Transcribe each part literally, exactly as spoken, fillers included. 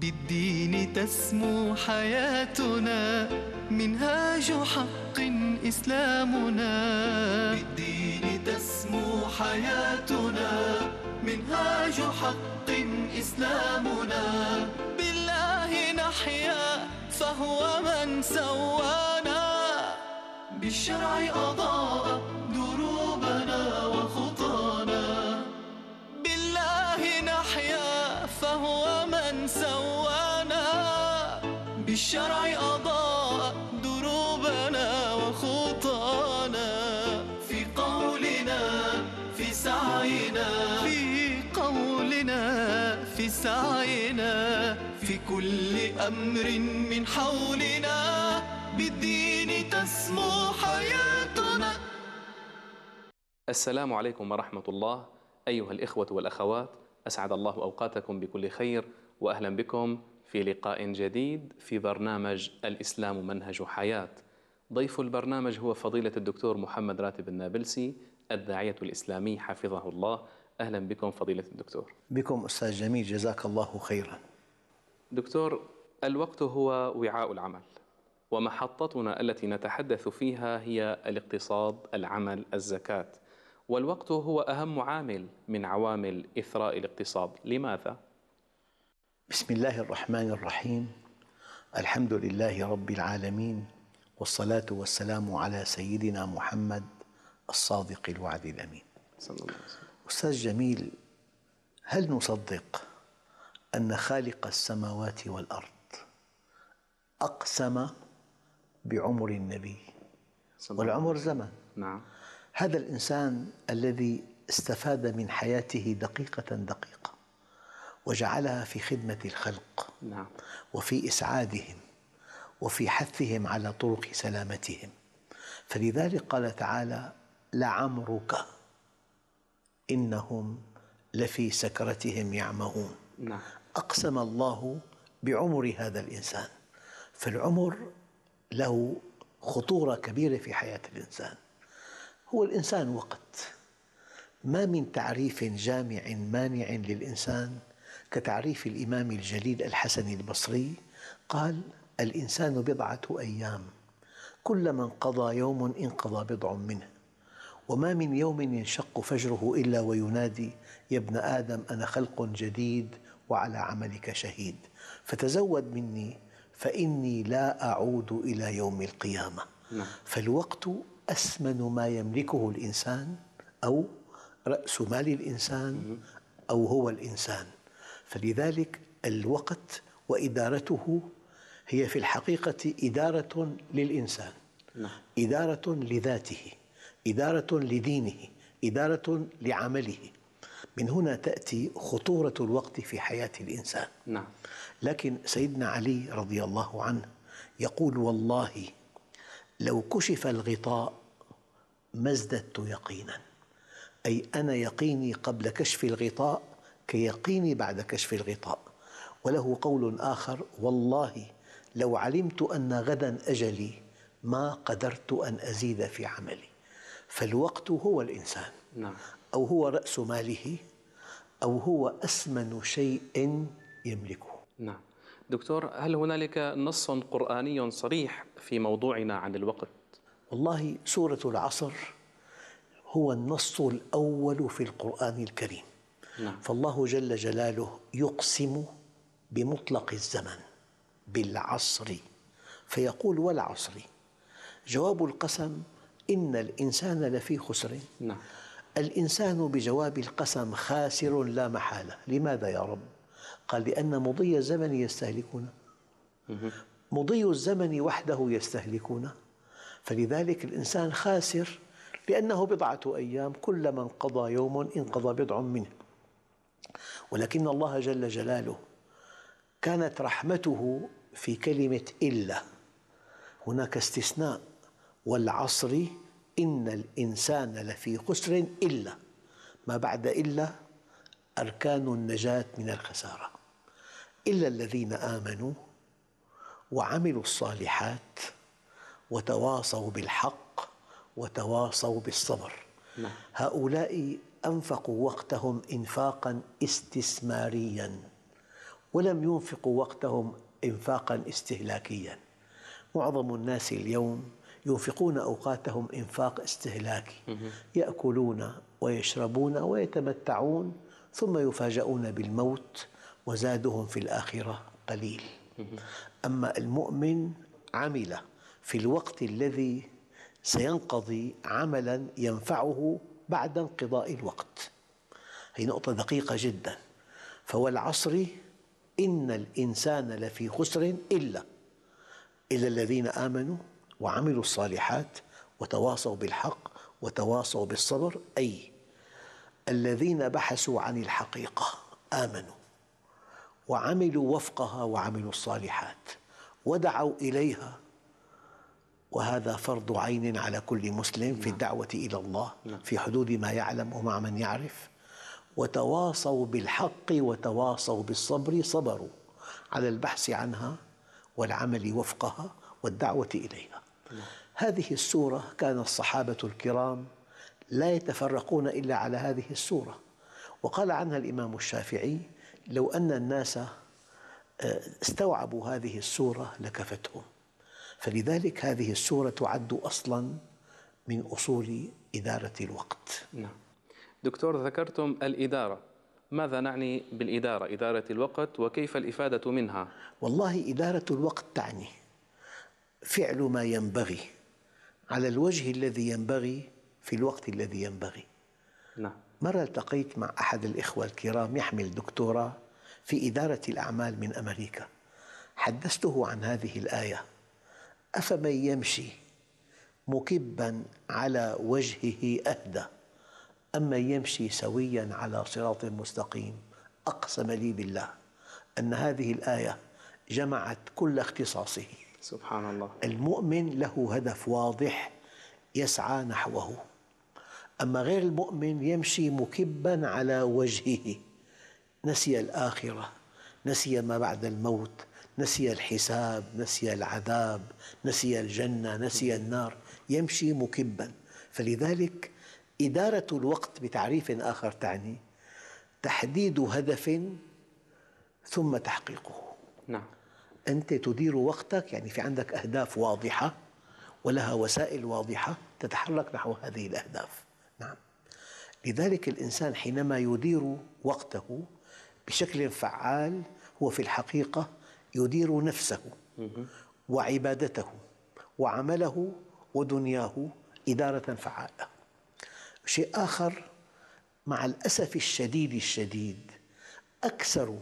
بالدين تسمو حياتنا، منهاج حق إسلامنا. بالدين تسمو حياتنا، منهاج حق إسلامنا. بالله نحيا فهو من سوانا، بالشرع أضاء دروبنا وخطانا. بالله نحيا فهو من سوانا، بالشرع أضاء دروبنا وخطانا. في قولنا في سعينا، في قولنا في سعينا، في كل أمر من حولنا. بالدين تسمو حياتنا. السلام عليكم ورحمة الله أيها الإخوة والأخوات، أسعد الله أوقاتكم بكل خير، وأهلا بكم في لقاء جديد في برنامج الإسلام منهج حياة. ضيف البرنامج هو فضيلة الدكتور محمد راتب النابلسي، الداعية الإسلامي حفظه الله. أهلا بكم فضيلة الدكتور. بكم أستاذ جميل، جزاك الله خيرا. دكتور، الوقت هو وعاء العمل، ومحطتنا التي نتحدث فيها هي الاقتصاد، العمل، الزكاة، والوقت هو أهم عامل من عوامل إثراء الاقتصاد. لماذا؟ بسم الله الرحمن الرحيم. الحمد لله رب العالمين، والصلاة والسلام على سيدنا محمد الصادق الوعد الأمين صلى الله عليه وسلم. أستاذ جميل، هل نصدق أن خالق السماوات والأرض أقسم بعمر النبي؟ والعمر زمن. نعم. هذا الإنسان الذي استفاد من حياته دقيقة دقيقة وجعلها في خدمة الخلق، نعم، وفي إسعادهم وفي حثهم على طرق سلامتهم. فلذلك قال تعالى: لعمرك إنهم لفي سكرتهم يعمهون. نعم. أقسم الله بعمر هذا الإنسان. فالعمر له خطورة كبيرة في حياة الإنسان. هو الإنسان وقت، ما من تعريف جامع مانع للإنسان كتعريف الإمام الجليل الحسن البصري. قال: الإنسان بضعة أيام، كلما انقضى يوم انقضى بضع منه، وما من يوم ينشق فجره إلا وينادي: يا ابن آدم أنا خلق جديد وعلى عملك شهيد، فتزود مني فإني لا أعود إلى يوم القيامة. نعم. فالوقت أثمن ما يملكه الإنسان، أو رأس مال الإنسان، أو هو الإنسان. فلذلك الوقت وإدارته هي في الحقيقة إدارة للإنسان. نعم. إدارة لذاته، إدارة لدينه، إدارة لعمله. من هنا تأتي خطورة الوقت في حياة الإنسان. نعم. لكن سيدنا علي رضي الله عنه يقول: والله لو كشف الغطاء ما ازددت يقينا، أي أنا يقيني قبل كشف الغطاء كيقيني بعد كشف الغطاء. وله قول آخر: والله لو علمت أن غدا أجلي ما قدرت أن أزيد في عملي. فالوقت هو الإنسان. نعم. أو هو رأس ماله، أو هو أثمن شيء يملكه. نعم. دكتور، هل هنالك نص قرآني صريح في موضوعنا عن الوقت؟ والله سورة العصر هو النص الأول في القرآن الكريم. نعم. فالله جل جلاله يقسم بمطلق الزمن بالعصر، فيقول: والعصر. جواب القسم: إن الإنسان لفي خسر. نعم. الإنسان بجواب القسم خاسر لا محالة. لماذا يا رب؟ قال: لأن مضي الزمن يستهلكنا، مضي الزمن وحده يستهلكنا. فلذلك الإنسان خاسر، لأنه بضعة أيام، كلما انقضى يوم انقضى بضع منه. ولكن الله جل جلاله كانت رحمته في كلمة إلا. هناك استثناء: والعصر إن الإنسان لفي خسر إلا. ما بعد إلا أركان النجاة من الخسارة. إلا الذين آمنوا وعملوا الصالحات وتواصوا بالحق وتواصوا بالصبر. نعم. هؤلاء أنفقوا وقتهم إنفاقا استثماريا، ولم ينفقوا وقتهم إنفاقا استهلاكيا. معظم الناس اليوم ينفقون أوقاتهم إنفاق استهلاكي، يأكلون ويشربون ويتمتعون ثم يفاجؤون بالموت وزادهم في الآخرة قليل. أما المؤمن عمل في الوقت الذي سينقضي عملا ينفعه بعد انقضاء الوقت. هي نقطة دقيقة جدا. فوالعصر إن الإنسان لفي خسر إلا إلا الذين آمنوا وعملوا الصالحات وتواصوا بالحق وتواصوا بالصبر، أي الذين بحثوا عن الحقيقة آمنوا وعملوا وفقها وعملوا الصالحات ودعوا إليها، وهذا فرض عين على كل مسلم في الدعوة إلى الله في حدود ما يعلم ومع من يعرف. وتواصوا بالحق وتواصوا بالصبر، صبروا على البحث عنها والعمل وفقها والدعوة إليها. هذه السورة كان الصحابة الكرام لا يتفرقون إلا على هذه السورة، وقال عنها الإمام الشافعي: لو أن الناس استوعبوا هذه السورة لكفتهم. فلذلك هذه السورة تعد أصلاً من أصول إدارة الوقت. نعم. دكتور، ذكرتم الإدارة، ماذا نعني بالإدارة؟ إدارة الوقت، وكيف الإفادة منها؟ والله إدارة الوقت تعني فعل ما ينبغي على الوجه الذي ينبغي في الوقت الذي ينبغي. نعم. مرة التقيت مع أحد الإخوة الكرام يحمل دكتوراه في إدارة الأعمال من أمريكا، حدثته عن هذه الآية: أفمن يمشي مكبا على وجهه أهدى أم من يمشي سويا على صراط مستقيم. أقسم لي بالله أن هذه الآية جمعت كل اختصاصه. سبحان الله. المؤمن له هدف واضح يسعى نحوه، أما غير المؤمن يمشي مكبا على وجهه، نسي الآخرة، نسي ما بعد الموت، نسي الحساب، نسي العذاب، نسي الجنة، نسي النار، يمشي مكبا. فلذلك إدارة الوقت بتعريف آخر تعني تحديد هدف ثم تحقيقه. نعم. أنت تدير وقتك، يعني في عندك أهداف واضحة ولها وسائل واضحة تتحرك نحو هذه الأهداف. نعم. لذلك الإنسان حينما يدير وقته بشكل فعال هو في الحقيقة يدير نفسه وعبادته وعمله ودنياه إدارة فعالة. شيء آخر، مع الأسف الشديد الشديد أكثر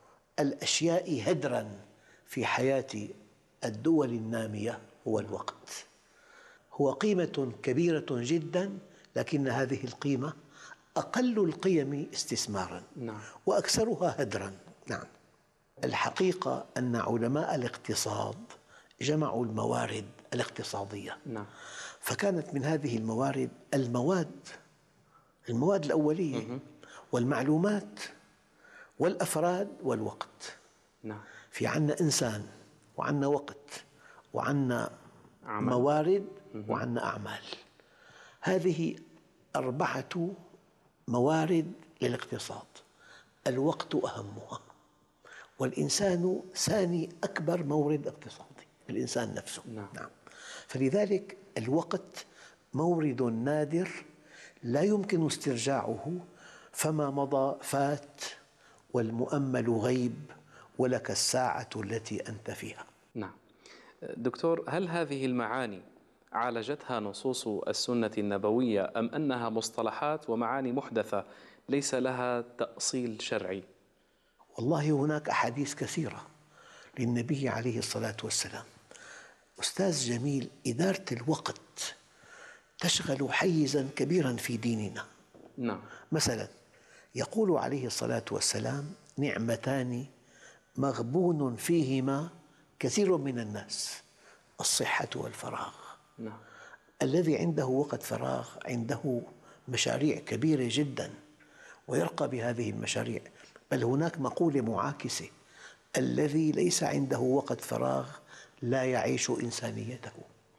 الأشياء هدراً في حياة الدول النامية هو الوقت. هو قيمة كبيرة جداً، لكن هذه القيمة أقل القيم استثماراً. نعم. وأكثرها هدراً. نعم. الحقيقة أن علماء الاقتصاد جمعوا الموارد الاقتصادية. نعم. فكانت من هذه الموارد المواد المواد الأولية والمعلومات والأفراد والوقت. نعم. في عنا إنسان وعنا وقت وعنا عمل. موارد وعنا أعمال. هذه أربعة موارد للاقتصاد، الوقت أهمها، والإنسان ثاني أكبر مورد اقتصادي، الإنسان نفسه. نعم. نعم. فلذلك الوقت مورد نادر لا يمكن استرجاعه، فما مضى فات والمؤمل غيب ولك الساعة التي أنت فيها. نعم. دكتور، هل هذه المعاني عالجتها نصوص السنة النبوية أم أنها مصطلحات ومعاني محدثة ليس لها تأصيل شرعي؟ والله هناك أحاديث كثيرة للنبي عليه الصلاة والسلام. أستاذ جميل، إدارة الوقت تشغل حيزاً كبيراً في ديننا. نعم. مثلاً يقول عليه الصلاة والسلام: نعمتان مغبون فيهما كثير من الناس، الصحة والفراغ. نعم. الذي عنده وقت فراغ عنده مشاريع كبيرة جداً ويرقى بهذه المشاريع. بل هناك مقولة معاكسة: الذي ليس عنده وقت فراغ لا يعيش إنسانيته.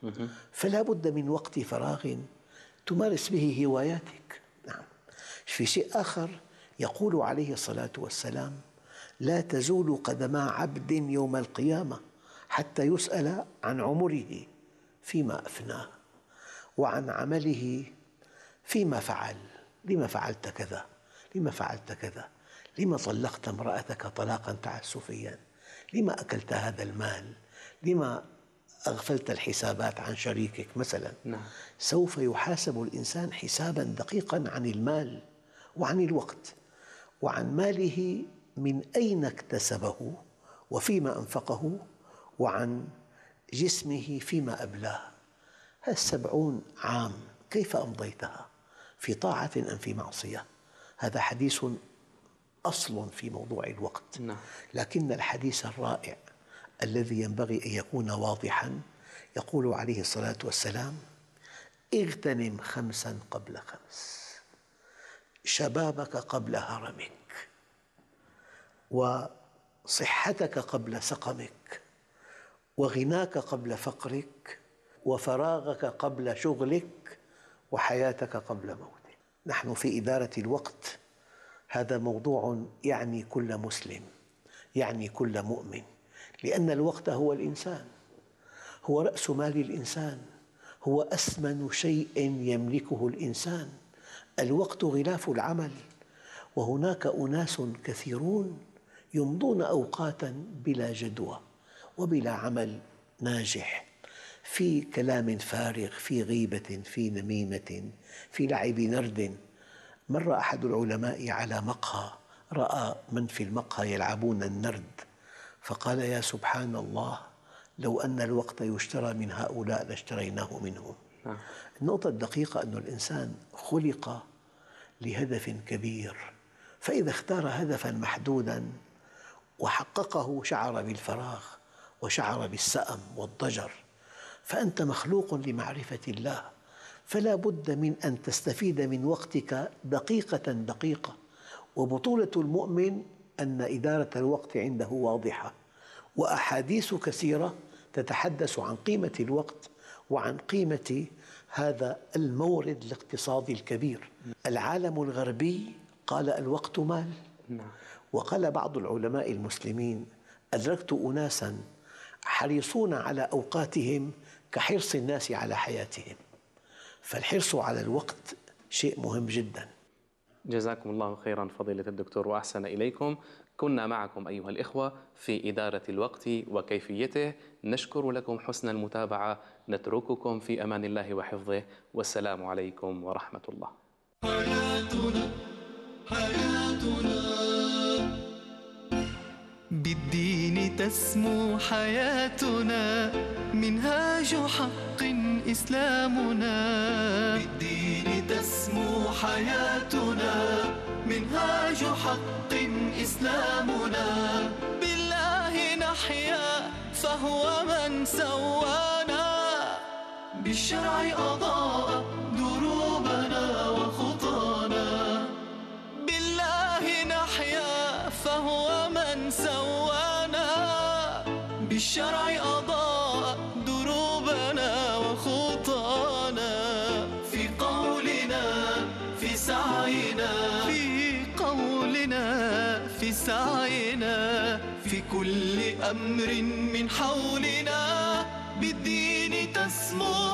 فلا بد من وقت فراغ تمارس به هواياتك. نعم. في شيء آخر يقول عليه الصلاة والسلام: لا تزول قدما عبد يوم القيامة حتى يسأل عن عمره فيما أفناه وعن عمله فيما فعل. لما فعلت كذا؟ لما فعلت كذا؟ لما طلقت امرأتك طلاقا تعسفيا؟ لما أكلت هذا المال؟ لما أغفلت الحسابات عن شريكك مثلا؟ نعم. سوف يحاسب الإنسان حسابا دقيقا عن المال وعن الوقت وعن ماله، من أين اكتسبه وفيما أنفقه، وعن جسمه فيما أبلاه. هالسبعون عام كيف أمضيتها؟ في طاعة أم في معصية؟ هذا حديث أصل في موضوع الوقت. نعم. لكن الحديث الرائع الذي ينبغي أن يكون واضحا يقول عليه الصلاة والسلام: اغتنم خمسا قبل خمس، شبابك قبل هرمك، وصحتك قبل سقمك، وغناك قبل فقرك، وفراغك قبل شغلك، وحياتك قبل موتك. نحن في إدارة الوقت، هذا موضوع يعني كل مسلم، يعني كل مؤمن، لأن الوقت هو الإنسان، هو رأس مال الإنسان، هو أثمن شيء يملكه الإنسان. الوقت غلاف العمل، وهناك أناس كثيرون يمضون أوقاتا بلا جدوى وبلا عمل ناجح، في كلام فارغ، في غيبة، في نميمة، في لعب نرد. مر أحد العلماء على مقهى، رأى من في المقهى يلعبون النرد، فقال: يا سبحان الله، لو أن الوقت يشترى من هؤلاء لاشتريناه منهم. النقطة الدقيقة أن الإنسان خلق لهدف كبير، فإذا اختار هدفا محدودا وحققه شعر بالفراغ وشعر بالسأم والضجر. فأنت مخلوق لمعرفة الله، فلا بد من أن تستفيد من وقتك دقيقة دقيقة. وبطولة المؤمن أن إدارة الوقت عنده واضحة، وأحاديث كثيرة تتحدث عن قيمة الوقت وعن قيمة هذا المورد الاقتصادي الكبير. العالم الغربي قال: الوقت مال. وقال بعض العلماء المسلمين: أدركت أناسا حريصون على أوقاتهم كحرص الناس على حياتهم. فالحرص على الوقت شيء مهم جدا. جزاكم الله خيرا فضيلة الدكتور وأحسن إليكم. كنا معكم أيها الإخوة في إدارة الوقت وكيفيته. نشكر لكم حسن المتابعة، نترككم في أمان الله وحفظه، والسلام عليكم ورحمة الله. حياتنا حياتنا بالدين تسمو حياتنا، منهاج حق إسلامنا. بالدين تسمو حياتنا، منهاج حق إسلامنا. بالله نحيا فهو من سوانا، بالشرع أضاء دروبنا وخطانا. بالله نحيا فهو من سوانا، بالشرع أضاء دروبنا وخطانا. في قولنا في سعينا، في قولنا في سعينا، في كل أمر من حولنا. بالدين تسمو